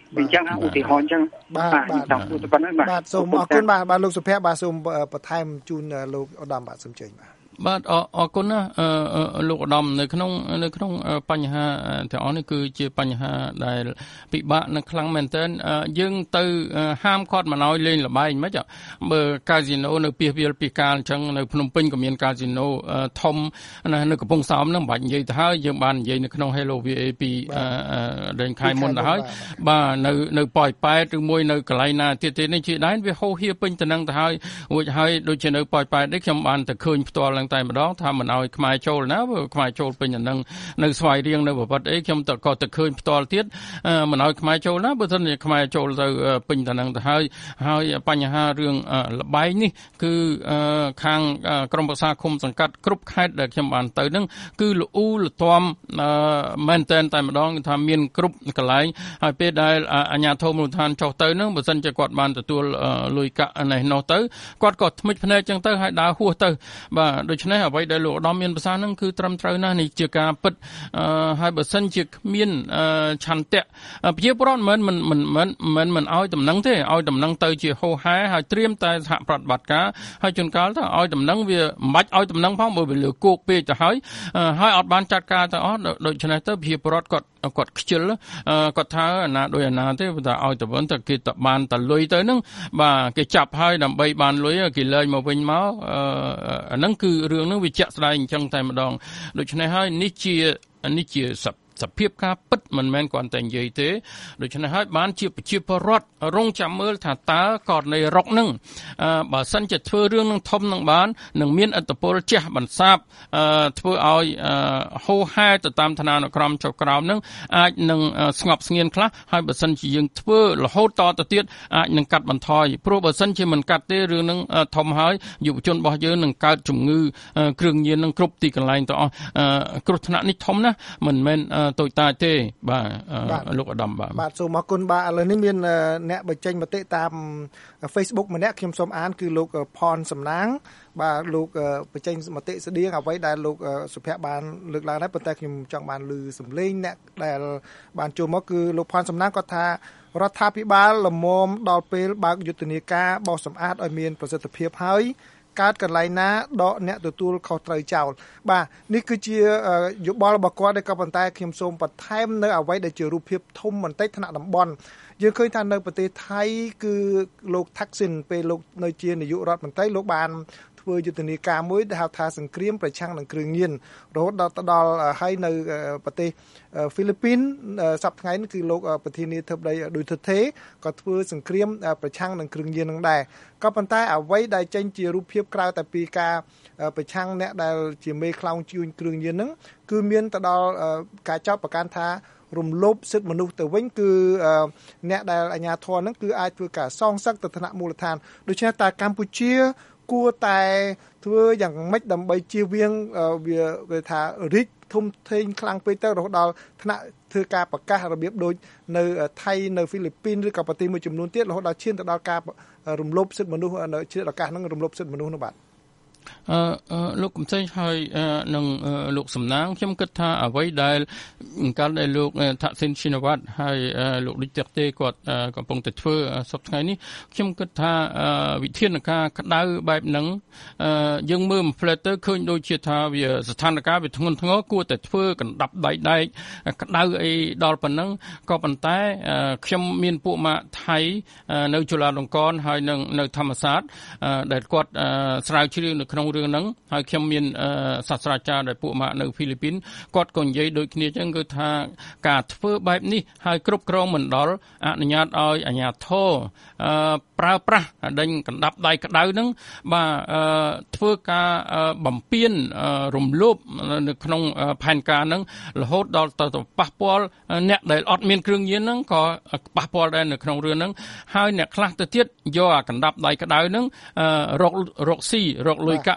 អញ្ចឹងឧទាហរណ៍អញ្ចឹងបាទតាមឧទាហរណ៍បាទសូមអរគុណបាទលោកសុភ័ក្របាទសូមបន្ថែមជូនលោកឧត្តមបាទសូមជើញបាទអរគុណណាលោកឧត្តមនៅក្នុងបញ្ហាទាំងអស់នេះគឺជាបញ្ហាដែលពិបាកនិងខ្លាំងមែនទែនយើងទៅហាមគាត់មិនឲ្យលេងល្បែងមិនខ្មិចបើកាស៊ីណូនៅពីវាលពីកាលអញ្ចឹងនៅភ្នំពេញក៏មានកាស៊ីណូធំនៅកំពង់សោមហ្នឹងមិនបាច់និយាយទៅហើយយើងបាននិយាយនៅក្នុង Hello VA ពីដែនខៃមុនទៅហើយបាទនៅប៉ោយប៉ែតឬមួយនៅកន្លែងណាទៀតនេះជាដែនវាហូរហៀពេញទៅនឹងទៅហើយរួចហើយដូចជានៅប៉ោយប៉ែតនេះខ្ញុំបានទៅឃើញផ្ទាល់តែម្ដងថាមិនឲ្យខ្មែរចូលណាព្រោះខ្មែរចូលពេញអានឹងនៅស្វាយរៀងនៅប្រវត្តិអីខ្ញុំក៏ទៅឃើញផ្ទាល់ទៀតមិនឲ្យខ្មែរចូលណាបើមិនខ្មែរចូលទៅពេញតែនឹងទៅហើយបញ្ហារឿងលបែងនេះគឺខាងក្រមប្រឹក្សាឃុំសង្កាត់គ្រប់ខេត្តដែលខ្ញុំបានទៅនឹងគឺលូលទាំមែនតែម្ដងថាមានគ្រប់កន្លែងហើយពេលដែលអាជ្ញាធរមូលដ្ឋានចុះទៅនឹងបើសិនជាគាត់បានទទួលលុយកាក់នេះនោះទៅគាត់ក៏ថ្មិចភ្នែកចឹងទៅហើយដើរហួសទៅបាទដូច្នេះអ្វីដែលលោកឧត្តមមានប្រសាសន៍ហ្នឹងគឺត្រឹមត្រូវណាស់នេះជាការពិតហើយបើសិនជាគ្មានឆន្ទៈប្រជាពលរដ្ឋមិនឲ្យដំណឹងទេឲ្យដំណឹងទៅជាហូរហែហើយត្រៀមតែសហប្រតិបត្តិការហើយជួនកាលទៅឲ្យដំណឹងវាមិនបាច់ឲ្យដំណឹងផងបើវាលើគោកពេកទៅហើយអត់បានចាត់ការទៅអស់ដូច្នេះទៅប្រជាពលរដ្ឋគាត់ខ្ជិលគាត់ថាអាណាដោយអាណាទេតែឲ្យទៅវិញតែគេតបានតលុយទៅហ្នឹងបាទគេចាប់ហើយដើម្បីបានលុយគេលែងមកវិញមកអាហ្នឹងគឺរឿងហ្នឹងវាជាក់ស្ដែងអញ្ចឹងតែម្ដងដូច្នេះហើយនេះជាសភាពការពិតមិនមែនគ្រាន់តែនិយាយទេដូច្នេះហើយបានជាប្រជាពលរដ្ឋរងចាំមើលថាតើករណីរុកនឹងបើសិនជាធ្វើរឿងនឹងធំនឹងបាននឹងមានឥទ្ធិពលជះបន្សាបធ្វើឲ្យហូរហែទៅតាមឋានានុក្រមចុះក្រោមនឹងអាចនឹងស្ងប់ស្ងៀមខ្លះហើយបើសិនជាយើងធ្វើរហូតតទៅទៀតអាចនឹងកាត់បន្ថយព្រោះបើសិនជាមិនកាត់ទេរឿងនឹងធំហើយយុវជនរបស់យើងនឹងកើតជំងឺគ្រឿងញៀននឹងគ្រប់ទីកន្លែងទាំងអស់គ្រោះថ្នាក់នេះធំណាស់មិនមែនតូចតាចទេបាទលោកឧត្តមបាទសូមអរគុណបាទឥឡូវនេះមានអ្នកបញ្ចេញមតិតាម Facebook ម្នាក់ខ្ញុំសូមអានគឺលោកផនសំណាងបាទលោកបញ្ចេញមតិស្តៀងអ្វីដែលលោកសុភ័ក្របានលើកឡើងដែរប៉ុន្តែខ្ញុំចង់បានឮសំឡេងអ្នកដែលបានចូលមកគឺលោកផនសំណាងគាត់ថារដ្ឋាភិបាលលំមដល់ពេលបើកយុទ្ធនាការបោសសម្អាតឲ្យមានប្រសិទ្ធភាពហើយកើតកន្លែងណាដកអ្នកទទួលខុសត្រូវចោលបាទនេះគឺជាយោបល់របស់គាត់ដែរក៏ប៉ុន្តែខ្ញុំសូមបន្ថែមនៅអ្វីដែលជារូបភាពធំបន្តិចថ្នាក់តំបន់យើងឃើញថានៅប្រទេសថៃគឺលោកថាក់ស៊ីនពេលលោកនៅជានាយករដ្ឋមន្ត្រីលោកបានធ្វើយុទ្ធនាការមួយដែលហៅថាសង្គ្រាមប្រឆាំងនឹងគ្រឿងញៀនរហូតដល់ហើយនៅប្រទេសហ្វីលីពីនសប្តាហ៍ថ្ងៃនេះគឺលោកប្រធានាធិបតីឌូធឺតេក៏ធ្វើសង្គ្រាមប្រឆាំងនឹងគ្រឿងញៀននឹងដែរក៏ប៉ុន្តែអ្វីដែលចេញជារូបភាពក្រៅតែពីការប្រឆាំងអ្នកដែលជាមេខ្លោងជួញគ្រឿងញៀនហ្នឹងគឺមានទៅដល់ការចោទប្រកាន់ថារំលោភសិទ្ធិមនុស្សទៅវិញគឺអ្នកដែលអាជ្ញាធរហ្នឹងគឺអាចធ្វើការសងសឹកទៅថ្នាក់មូលដ្ឋានដូច្នេះតើកម្ពុជាគួរតែធ្វើយ៉ាងម៉េចដើម្បីជៀសវាងវាគេថារីកធំធេងខ្លាំងពេកទៅរហូតដល់ថ្នាក់ធ្វើការប្រកាសរបៀបដូចនៅថៃនៅហ្វីលីពីនឬក៏ប្រទេសមួយចំនួនទៀតរហូតដល់ឈានទៅដល់ការរំលោភសិទ្ធិមនុស្សនៅជ្រៀតឱកាសហ្នឹងរំលោភសិទ្ធិមនុស្សនោះបាទលោកកំសែងហើយនឹងលោកសំណាងខ្ញុំគិតថាអ្វីដែលកាលដែលលោកថាក់ស៊ីនឈីណាវ៉ាត់ហើយលោកឌីតេតេគាត់កំពុងតែធ្វើសប្តាហ៍ថ្ងៃនេះខ្ញុំគិតថាវិធានការក្តៅបែបហ្នឹងយើងមើលមួយផ្លែទៅឃើញដូចជាថាវាស្ថានភាពវាធ្ងន់ធ្ងរគួរតែធ្វើកណ្ដាប់ដែកក្តៅអីដល់ប៉ុណ្ណឹងក៏ប៉ុន្តែខ្ញុំមានពួកម៉ាក់ថៃនៅจุฬาលង្កនហើយនៅធម្មសាស្ត្រដែលគាត់ស្រាវជ្រាវនៅក្នុងរឿងហ្នឹងហើយខ្ញុំមានសាស្ត្រាចារ្យដែលពួកម៉ាក់នៅហ្វីលីពីនគាត់ក៏និយាយដូចគ្នាចឹងគឺថាការធ្វើបែបនេះហើយគ្រប់គ្រងមិនដល់អនុញ្ញាតឲ្យអាជ្ញាធរប្រើប្រាស់ដេញកណ្ដាប់ដៃក្តៅហ្នឹងបាទធ្វើការបំពេញរំលោភនៅក្នុងផែនការហ្នឹងរហូតដល់ទៅប៉ះពាល់អ្នកដែលអត់មានគ្រឿងញៀនហ្នឹងក៏ប៉ះពាល់ដែរនៅក្នុងរឿងហ្នឹងហើយអ្នកខ្លះទៅទៀតយកអាកណ្ដាប់ដៃក្តៅហ្នឹងរកស៊ីរកលុយកាក់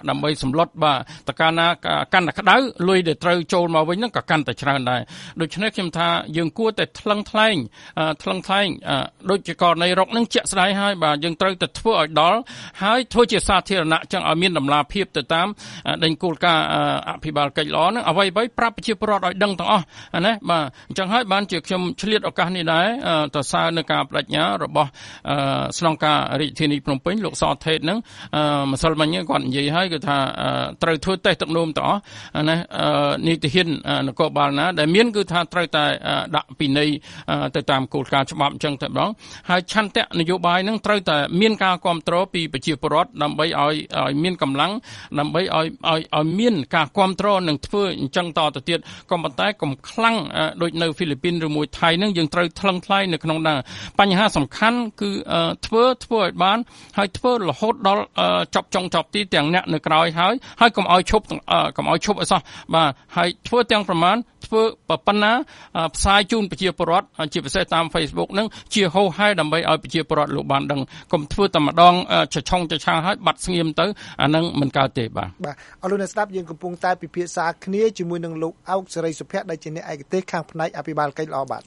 ដើម្បីសម្លុតបាទតកាលណាកាន់តែក្តៅលុយដែលត្រូវចូលមកវិញហ្នឹងក៏កាន់តែច្រើនដែរដូច្នេះខ្ញុំថាយើងគួរតែថ្លឹងថ្លែងដូចជាករណីរកហ្នឹងជាក់ស្ដែងហើយបាទយើងត្រូវតែធ្វើឲ្យដល់ហើយធ្វើជាសាធារណៈចឹងឲ្យមានតម្លាភាពទៅតាមដេញគោលការណ៍អភិបាលកិច្ចល្អហ្នឹងអ្វីៗប្រាប់ប្រជាពលរដ្ឋឲ្យដឹងទាំងអស់ណាបាទអញ្ចឹងហើយបានជាខ្ញុំឆ្លៀតឱកាសនេះដែរទៅសើនៅការបដិញ្ញារបស់ស្នងការរាជធានីភ្នំពេញលោកសថេតហ្នឹងម្សិលមិញគាត់និយាយហើយគឺថាត្រូវធ្វើតេស្តទឹកនោមទាំងអស់ណានីតិហ៊ាននគរបាលណាដែលមានគឺថាត្រូវតែដាក់ពិន័យទៅតាមគោលការណ៍ច្បាប់អញ្ចឹងតែម្ដងហើយឆន្ទៈនយោបាយនឹងត្រូវតែមានការគ្រប់គ្រងពីប្រជាពលរដ្ឋដើម្បីឲ្យមានកម្លាំងដើម្បីឲ្យមានការគ្រប់គ្រងនិងធ្វើអញ្ចឹងតទៅទៀតក៏ប៉ុន្តែកុំខ្លាំងដូចនៅហ្វីលីពីនឬមួយថៃនឹងយើងត្រូវថ្លឹងថ្លែងនៅក្នុងដែរបញ្ហាសំខាន់គឺធ្វើឲ្យបានហើយធ្វើរហូតដល់ចប់ចុងចប់ទីទាំងអ្នកនៅក្រោយហើយកុំឲ្យឈប់ឲ្យសោះបាទហើយធ្វើទាំងប្រមាណធ្វើប៉ុណ្ណាផ្សាយជូនប្រជាពលរដ្ឋជាពិសេសតាម Facebook នឹងជាហោហែដើម្បីឲ្យប្រជាពលរដ្ឋលោកបានដឹងកុំធ្វើតែម្ដងចឆាងឲ្យបាត់ស្ងៀមទៅអានឹងមិនកើតទេបាទអរលោកអ្នកស្ដាប់យើងកំពុងតែពិភាក្សាគ្នាជាមួយនឹងលោកអោកសេរីសុភ័ក្រដែលជាអ្នកឯកទេសខាងផ្នែកអភិបាលកិច្ចល្អបាទ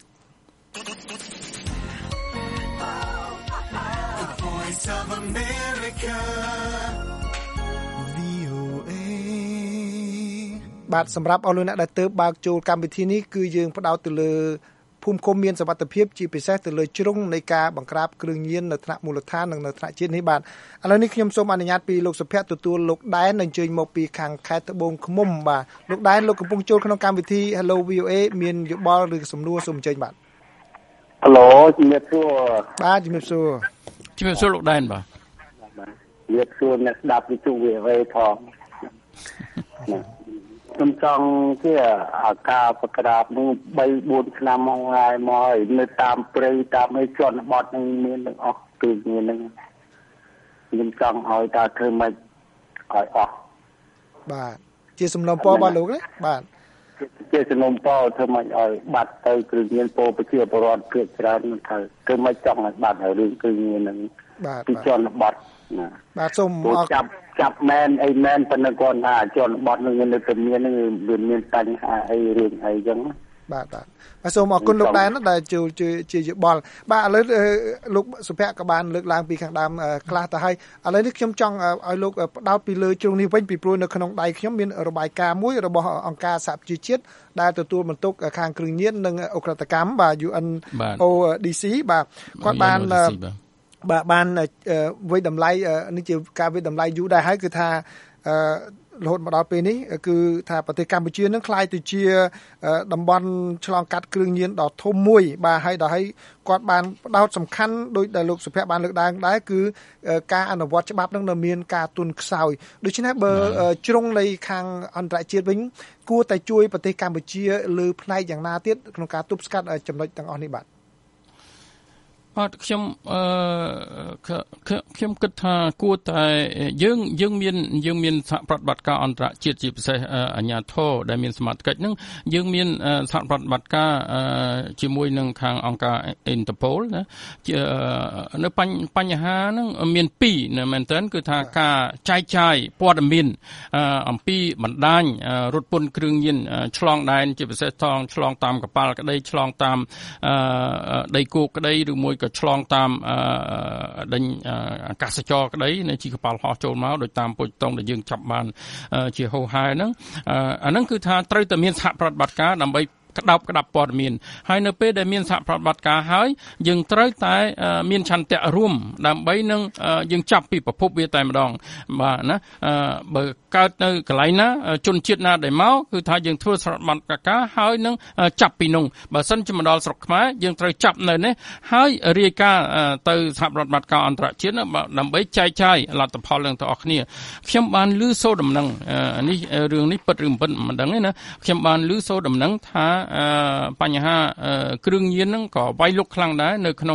បាទសម្រាប់អស់លោកអ្នកដែលទើបបើកចូលកម្មវិធីនេះគឺយើងផ្ដោតទៅលើភូមិឃុំមានសុវត្ថិភាពជាពិសេសទៅលើជ្រុងនៃការបង្ក្រាបគ្រឿងញៀននៅថ្នាក់មូលដ្ឋាននិងនៅថ្នាក់ជាតិនេះបាទឥឡូវនេះខ្ញុំសូមអនុញ្ញាតពីលោកសុភ័ក្រទទួលលោកដែនអញ្ជើញមកពីខាងខេត្តត្បូងឃ្មុំបាទលោកដែនលោកកំពុងចូលក្នុងកម្មវិធី Hello VOA មានយោបល់ឬសំណួរសូមអញ្ជើញបាទ Hello ជំរាបសួរបាទជំរាបសួរលោកដែនបាទជំរាបសួរអ្នកស្ដាប់វិទ្យុ VOA ផងខ្ញុំចង់ជាអាការប្រក្រាបនោះ 3-4 ឆ្នាំមកហើយមកនៅតាមព្រៃតាមឯជនបទនឹងមានទាំងអស់គឺមាននឹងខ្ញុំចង់ឲ្យតើធ្វើម៉េចឲ្យអស់បាទជាសំណុំពរបាទលោកណាបាទជាសំណុំពរធ្វើម៉េចឲ្យបាត់ទៅគ្រឿងញៀនពោប្រជាពលរដ្ឋភាគច្រើនទៅធ្វើម៉េចចង់ឲ្យបាត់ហើយរឿងគ្រឿងញៀននឹងពីជនបទណាបាទសូមចាប់មែនអីមែនប៉ុន្តែគាត់ថាជនបទនឹងនៅតែមាននឹងវាមានបញ្ហាអីរឿងអីចឹងបាទសូមអរគុណលោកដែនដែលជួយជាយោបល់បាទឥឡូវលោកសុភ័ក្រក៏បានលើកឡើងពីខាងដើមខ្លះទៅហើយឥឡូវនេះខ្ញុំចង់ឲ្យលោកផ្ដោតពីលើជ្រុងនេះវិញពីព្រោះនៅក្នុងដៃខ្ញុំមានរបាយការណ៍មួយរបស់អង្គការសហប្រជាជាតិដែលទទួលបន្ទុកខាងគ្រឿងញៀននិងអ ுக ្រិតកម្មបាទ UNODC បាទគាត់បានវិយតម្លៃនេះជាការវិយតម្លៃយូរដែរហើយគឺថារហូតមកដល់ពេលនេះគឺថាប្រទេសកម្ពុជានឹងក្លាយទៅជាតំបន់ឆ្លងកាត់គ្រឿងញៀនដ៏ធំមួយបាទហើយដល់ហើយគាត់បានផ្ដោតសំខាន់ដោយដែលលោកសុភ័ក្របានលើកឡើងដែរគឺការអនុវត្តច្បាប់នឹងនៅមានការទន់ខ្សោយដូច្នេះបើជ្រុងនៃខាងអន្តរជាតិវិញគួរតែជួយប្រទេសកម្ពុជាលើផ្នែកយ៉ាងណាទៀតក្នុងការទប់ស្កាត់ចំណុចទាំងអស់នេះបាទបាទខ្ញុំគិតថាគួរតែយើងមានសហប្រតិបត្តិការអន្តរជាតិជាពិសេសអាជ្ញាធរដែលមានសមត្ថកិច្ចហ្នឹងយើងមានសហប្រតិបត្តិការជាមួយនឹងខាងអង្គការ Interpol ណានៅបញ្ហាហ្នឹងមាន2ណាមែនតើគឺថាការចែកចាយព័ត៌មានអំពីបណ្ដាញរថពន្ធគ្រឿងញៀនឆ្លងដែនជាពិសេសឆ្លងតាមកប៉ាល់ក្តីឆ្លងតាមដីគោកក្តីឬមួយក៏ឆ្លងតាមដេញអាកាសចរក្តីនៅជីកប៉ាល់ហោះចូលមកដោយតាមពុជតុងដែលយើងចាប់បានជាហោហែហ្នឹងអាហ្នឹងគឺថាត្រូវតែមានសហប្រតិបត្តិការដើម្បីក្តាប់ព័ត៌មានហើយនៅពេលដែលមានសហប្រតិបត្តិការហើយយើងត្រូវតែមានឆន្ទៈរួមដើម្បីនឹងយើងចាប់ពីប្រភពវាតែម្ដងបាទណាបើកើតនៅកន្លែងណាជនជាតិណាដែលមកគឺថាយើងធ្វើសហប្រតិបត្តិការហើយនឹងចាប់ពីនោះបើសិនជាមកដល់ស្រុកខ្មែរយើងត្រូវចាប់នៅនេះហើយរាយការណ៍ទៅសហប្រតិបត្តិការអន្តរជាតិដើម្បីចែកចាយលទ្ធផលនឹងទៅអស់គ្នាខ្ញុំបានឮសូរដំណឹងនេះរឿងនេះពិតឬមិនពិតមិនដឹងទេណាខ្ញុំបានឮសូរដំណឹងថាបញ្ហាគ្រឿងញៀនហ្នឹងក៏វាយលុកខ្លាំងដែរនៅក្នុង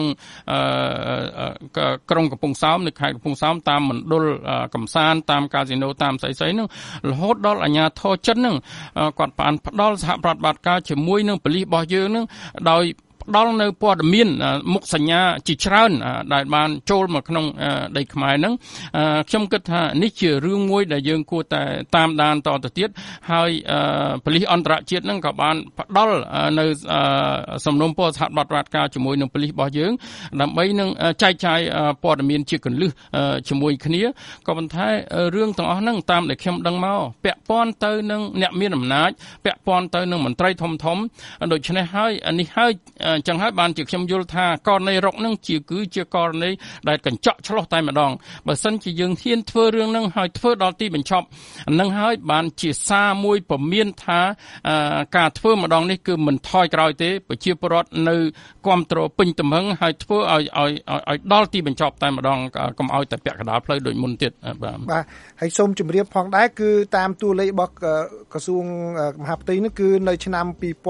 ក្រុងកំពង់សោមនៅខេត្តកំពង់សោមតាមមណ្ឌលកំសាន្តតាមកាស៊ីណូតាមស្អីៗហ្នឹងរហូតដល់អាជ្ញាធរចិនហ្នឹងគាត់បានផ្ដល់សហប្រតិបត្តិការជាមួយនឹងប៉ូលីសរបស់យើងហ្នឹងដោយផ្ដល់នៅព័ត៌មានមុខសញ្ញាជាច្រើនដែលបានចូលមកក្នុងដីខ្មែរហ្នឹងខ្ញុំគិតថានេះជារឿងមួយដែលយើងគួរតែតាមដានតទៅទៀតហើយប៉ូលីសអន្តរជាតិហ្នឹងក៏បានផ្ដល់នៅសំណុំពរសហប្រតិបត្តិការជាមួយនឹងប៉ូលីសរបស់យើងដើម្បីនឹងចែកចាយព័ត៌មានជាគន្លឹះជាមួយគ្នាក៏ប៉ុន្តែរឿងទាំងអស់ហ្នឹងតាមដែលខ្ញុំដឹងមកពាក់ព័ន្ធទៅនឹងអ្នកមានអំណាចពាក់ព័ន្ធទៅនឹងមន្ត្រីធំដូច្នេះហើយនេះហើយអញ្ចឹងហើយបានជាខ្ញុំយល់ថាករណីរុកហ្នឹងគឺជាករណីដែលកញ្ចក់ឆ្លោះតែម្ដងបើសិនជាយើងហ៊ានធ្វើរឿងហ្នឹងហើយធ្វើដល់ទីបញ្ចប់ហ្នឹងហើយបានជាសារមួយពមៀនថាការធ្វើម្ដងនេះគឺមិនថយក្រោយទេប្រជាពលរដ្ឋនៅគ្រប់គ្រងពេញទំហឹងហើយធ្វើឲ្យដល់ទីបញ្ចប់តែម្ដងកុំឲ្យតែពាក់កណ្ដាលផ្លូវដូចមុនទៀតបាទហើយសូមជម្រាបផងដែរគឺតាមតួលេខរបស់ក្រសួងមហាផ្ទៃនេះគឺនៅឆ្នាំ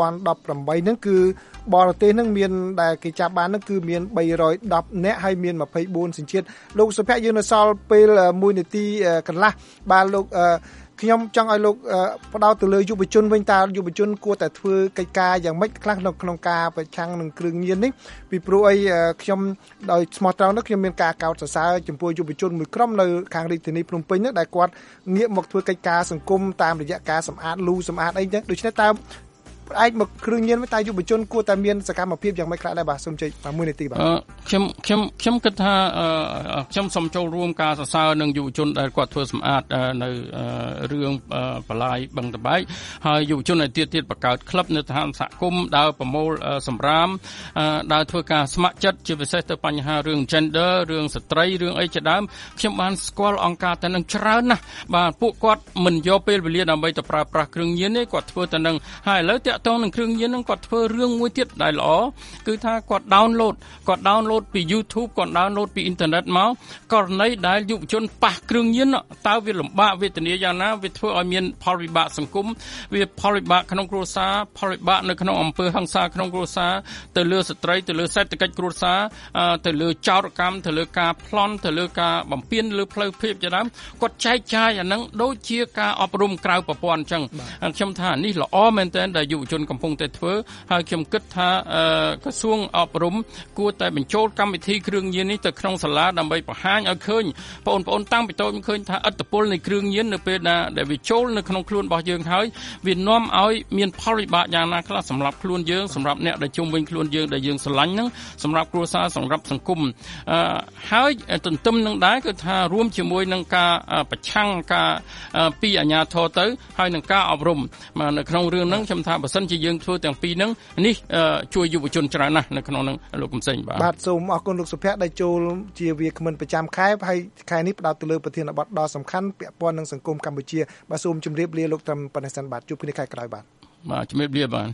2018ហ្នឹងគឺបរទេសហ្នឹងមានដែលគេចាប់បានហ្នឹងគឺមាន310នាក់ហើយមាន24សញ្ជាតិលោកសុភ័ក្រយើងនៅសល់ពេល1នាទីកន្លះបាទលោកខ្ញុំចង់ឲ្យលោកផ្ដោតទៅលើយុវជនវិញតើយុវជនគួរតែធ្វើកិច្ចការយ៉ាងម៉េចខ្លះក្នុងការប្រឆាំងនឹងគ្រឿងញៀននេះពីព្រោះអីខ្ញុំដោយស្មោះត្រង់នោះខ្ញុំមានការកោតសរសើរចំពោះយុវជនមួយក្រុមនៅខាងរាជធានីភ្នំពេញនោះដែលគាត់ងាកមកធ្វើកិច្ចការសង្គមតាមរយៈការសម្អាតលូសម្អាតអីចឹងដូច្នេះតើផ្អែកមកគ្រឿងញៀនតែយុវជនគួរតែមានសកម្មភាពយ៉ាងម៉េចខ្លះដែរបាទសូមជ័យ1នាទីបាទខ្ញុំគិតថាខ្ញុំសូមចូលរួមការសរសើរនឹងយុវជនដែលគាត់ធ្វើសម្អាតនៅរឿងបន្លាយបឹងតបែកហើយយុវជនឯទៀតបង្កើតក្លឹបនៅឋានសហគមន៍ដើរប្រមូលសម្រាមដើរធ្វើការស្ម័គ្រចិត្តជាពិសេសទៅបញ្ហារឿង gender រឿងស្ត្រីរឿងអីជាដើមខ្ញុំបានស្គាល់អង្គការតែនឹងច្រើនណាស់បាទពួកគាត់មិនយកពេលវេលាដើម្បីទៅប្រើប្រាស់គ្រឿងញៀនទេគាត់ធ្វើតែនឹងហើយឥឡូវតាក់ទងនឹងគ្រឿងញៀនហ្នឹងគាត់ធ្វើរឿងមួយទៀតដែលល្អគឺថាគាត់ download ពី YouTube គាត់ download ពីអ៊ីនធឺណិតមកករណីដែលយុវជនប៉ះគ្រឿងញៀនតើវាលំបាកវេទនាយ៉ាងណាវាធ្វើឲ្យមានផលវិបាកសង្គមវាផលវិបាកក្នុងគ្រួសារផលវិបាកនៅក្នុងអំពើហិង្សាក្នុងគ្រួសារទៅលើស្ត្រីទៅលើសេដ្ឋកិច្ចគ្រួសារទៅលើចោរកម្មទៅលើការប្លន់ទៅលើការបំពានលើផ្លូវភាពជាដើមគាត់ចែកចាយអាហ្នឹងដូចជាការអប់រំក្រៅប្រព័ន្ធអញ្ចឹងខ្ញុំថានេះល្អមែនទែនដែលយុវជនកំពុងតែធ្វើហើយខ្ញុំគិតថាក្រសួងអប់រំគួរតែបញ្ចូលកម្មវិធីគ្រឿងញៀននេះទៅក្នុងសាលាដើម្បីបង្ហាញឲ្យឃើញបងប្អូនតាំងពីតូចឃើញថាឥទ្ធិពលនៃគ្រឿងញៀននៅពេលណាដែលវាចូលនៅក្នុងខ្លួនរបស់យើងហើយវានាំឲ្យមានផលវិបាកយ៉ាងណាខ្លះសម្រាប់ខ្លួនយើងសម្រាប់អ្នកដែលជុំវិញខ្លួនយើងដែលយើងស្រឡាញ់ហ្នឹងសម្រាប់គ្រួសារសម្រាប់សង្គមហើយទន្ទឹមនឹងដែរគឺថារួមជាមួយនឹងការប្រឆាំងការពីអាជ្ញាធរទៅហើយនឹងការអប់រំនៅក្នុងរឿងហ្នឹងខ្ញុំថាបើសិនជាយើងធ្វើទាំងពីរហ្នឹងនេះជួយយុវជនច្រើនណាស់នៅក្នុងហ្នឹងលោកកំសែងបាទសូមអរគុណលោកសុភ័ក្រដែលចូលជាវាគ្មិនប្រចាំខែហើយខែនេះផ្ដោតទៅលើប្រធានបទដ៏សំខាន់ពាក់ព័ន្ធនឹងសង្គមកម្ពុជាបាទសូមជម្រាបលាលោកត្រឹមប៉ុណ្ណេះសិនបាទជួបគ្នាខែក្រោយបាទជម្រាបលាបាទ